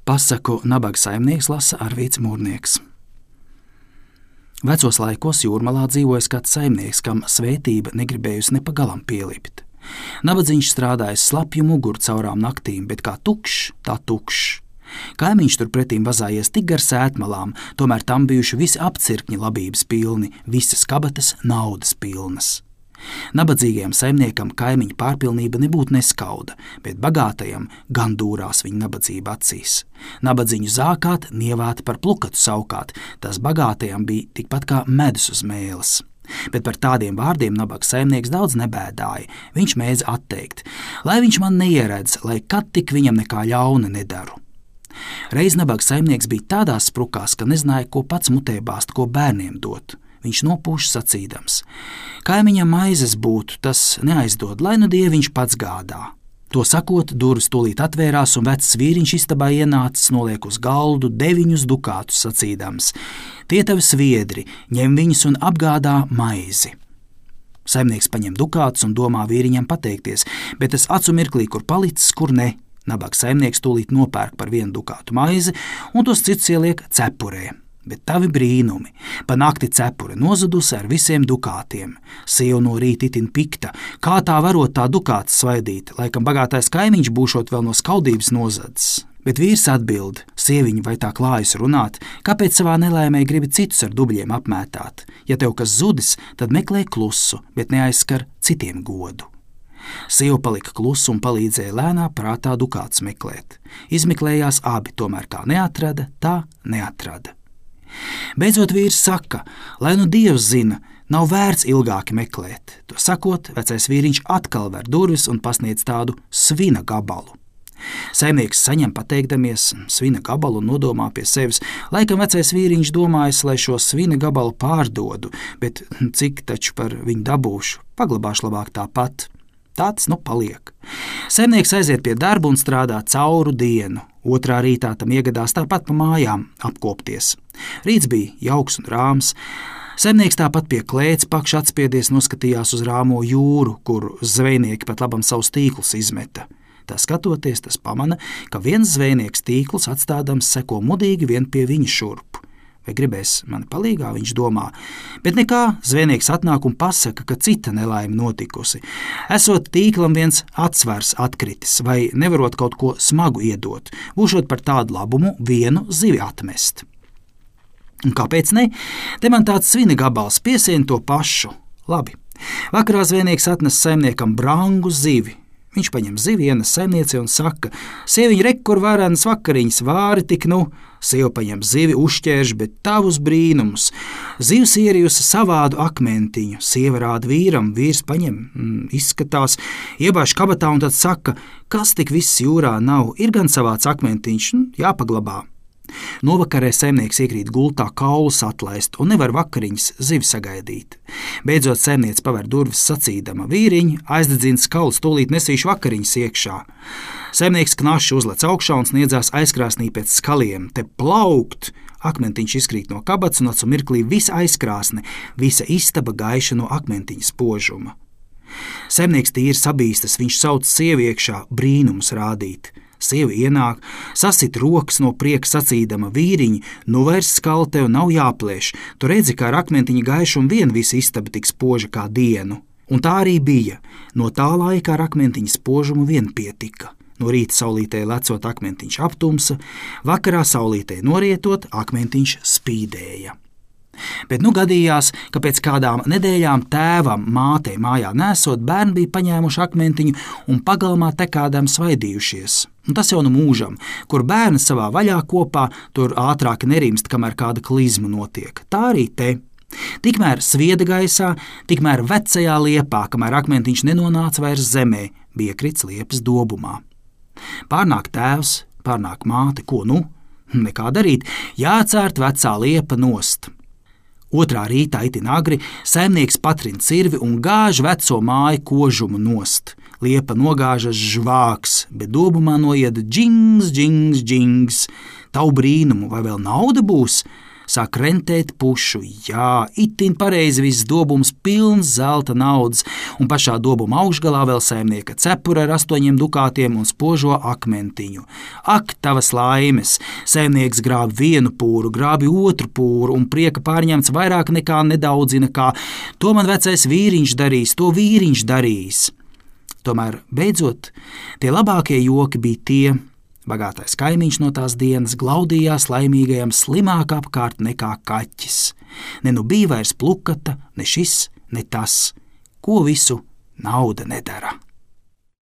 Pasaku nabaga saimnieks lasa Arvīts Mūrnieks. Vecos laikos Jūrmalā dzīvoja kāds saimnieks, kam svētība negribējusi nepagalam pielipt. Nabadzīņš strādājis slapju muguru caurām naktīm, bet kā tukšs, tā tukšs. Kaimiņš turpretīm vazājies tik gar sētmalām, tomēr tam bijuši visi apcirkņi labības pilni, visas kabatas naudas pilnas. Nabadzīgajam saimniekam kaimiņa pārpilnība nebūtu neskauda, bet bagātajam gan dūrās viņa nabadzība acīs. Nabadzīņu zākāt, nievāt par plukatu saukāt, tas bagātajam bija tikpat kā medus uz mēles. Bet par tādiem vārdiem nabaga saimnieks daudz nebēdāja, viņš mēdz atteikt, lai viņš man neieredz, lai kad tik viņam nekā ļauna nedaru. Reiz nabaga saimnieks bija tādās sprukās, ka nezināja, ko pats mutē bāzt, ko bērniem dot. Viņš nopūš sacīdams: kaimiņam maizes būtu, tas neaizdod, lai nu dieviņš pats gādā. To sakot, durvis tūlīt atvērās un vecs vīriņš istabā ienācis, noliek uz galdu 9 dukātus sacīdams: tie tavi sviedri, ņem viņus un apgādā maizi. Saimnieks paņem dukātus un domā vīriņam pateikties, bet tas acu mirklī, kur palicis, kur ne. Nabaga saimnieks tūlīt nopērk par 1 dukātu maizi un tos cits ieliek cepurē. Bet tavi brīnumi, pa nakti cepure nozudusi ar visiem dukātiem. Sieva no rīta itin pikta, kā tā varot tā dukāts svaidīt, laikam bagātais kaimiņš būšot vēl no skaudības nozadzis. Bet vīrs atbild: sieviņa, vai tā klājas runāt, kāpēc savā nelaimē gribi citus ar dubļiem apmētāt? Ja tev kas zudis, tad meklē klusu, bet neaizskar citiem godu. Sieva palika klusa un palīdzēja lēnā prātā dukāts meklēt. Izmeklējās abi, tomēr kā neatrada, tā neatrada. Beidzot vīrs saka, lai nu Dievs zina, nav vērts ilgāk meklēt. To sakot, vecais vīriņš atkal ver durvis un pasniedz tādu svina gabalu. Saimnieks saņem pateikdamies svina gabalu un nodomā pie sevis. Laikam vecais vīriņš domājas, lai šo svina gabalu pārdodu, bet cik taču par viņu dabūšu, paglabāšu labāk tāpat. Tāds nu paliek. Saimnieks aiziet pie darba un strādā cauru dienu. Otrā rītā tam iegadās tāpat pa mājām apkopties. Rīts bija jauks un rāms. Saimnieks tāpat pie klēts pakš atspiedies noskatījās uz rāmo jūru, kur zvejnieki pat labam savus tīklus izmeta. Tā skatoties, tas pamana, ka viens zvejnieks tīklus atstādams seko mudīgi vien pie viņa šurp. Vai gribēs mani palīgā, viņš domā, bet nekā, zvejnieks atnāk un pasaka, ka cita nelaime notikusi. Esot tīklam viens atsvars atkritis, vai nevarot kaut ko smagu iedot, būšot par tādu labumu vienu zivi atmest. Un kāpēc ne? Te man tāds svina gabals piesien to pašu. Labi. Vakarā zvejnieks atnes saimniekam brangu zivi. Viņš paņem zivi, ienes saimniecei un saka: sieviņ, rek, kur varenas vakariņas, vāri tik nu. Sieva paņem zivi, uzšķērš, bet tavus brīnumus. Zivs ierijusi savādu akmentiņu. Sieva rāda vīram, vīrs paņem, izskatās, iebāž kabatā un tad saka: kas tik viss jūrā nav, ir gan savāds akmentiņš, jāpaglabā. Novakarē saimnieks iekrīt gultā, kaulus atlaist un nevar vakariņas zivi sagaidīt. Beidzot saimniec paver durvis sacīdama: vīriņ, aizdedzins kauls, tūlīt nesīšu vakariņas iekšā. Saimnieks knaši uzlec augšā un sniedzās aizkrāsnī pēc skaliem. Te plaukt! Akmentiņš izkrīt no kabatas un acu mirklī visa aizkrāsne, visa istaba gaiša no akmentiņa spožuma. Saimnieks tīri sabīstas, viņš sauc sievi iekšā brīnums rādīt. Sieva ienāk, sasit rokas no prieka sacīdama: vīriņi, nu vairs skala tev nav jāplēš, tu redzi, kā ar akmentiņa gaišumu vien visa istaba tik spoža kā dienu. Un tā arī bija, no tā laika ar akmentiņa spožumu vien pietika. No rīta saulītē lecot akmentiņš aptumsa, vakarā saulītē norietot akmentiņš spīdēja. Bet nu gadījās, ka pēc kādām nedēļām tēvam mātei mājā nesot, bērni bija paņēmuši akmentiņu un pagalmā tekādām svaidījušies. Un tas jau nu mūžam, kur bērni savā vaļā kopā, tur ātrāk nerimst, kamēr kāda klizma notiek. Tā arī te. Tikmēr svieda gaisā, tikmēr vecajā liepā, kamēr akmentiņš nenonāca vairs zemē, bija krits liepas dobumā. Pārnāk tēvs, pārnāk māte, ko nu? Nekā darīt, jācērt vecā liepa nost. Otrā rītā itin agri saimnieks patrin cirvi un gāž veco māju kožumu nost. Liepa nogāžas žvāks, bet dobumā noieda džings, džings, džings. Tavu brīnumu, vai vēl nauda būs? Sāk rentēt pušu, jā, itin pareizi viss dobums pilns zelta naudas, un pašā dobuma augšgalā vēl saimnieka cepura ar 8 dukātiem un spožo akmentiņu. Ak, tavas laimes! Saimnieks grābi vienu pūru, grābi otru pūru, un prieka pārņemts vairāk nekā nedaudzina, kā to man vecais vīriņš darīs, to vīriņš darīs. Tomēr, beidzot, tie labākie joki bija tie. Bagātais kaimiņš no tās dienas glaudījās laimīgajam slimāk apkārt nekā kaķis. Ne nu bija vairs plukata, ne šis, ne tas, ko visu nauda nedara.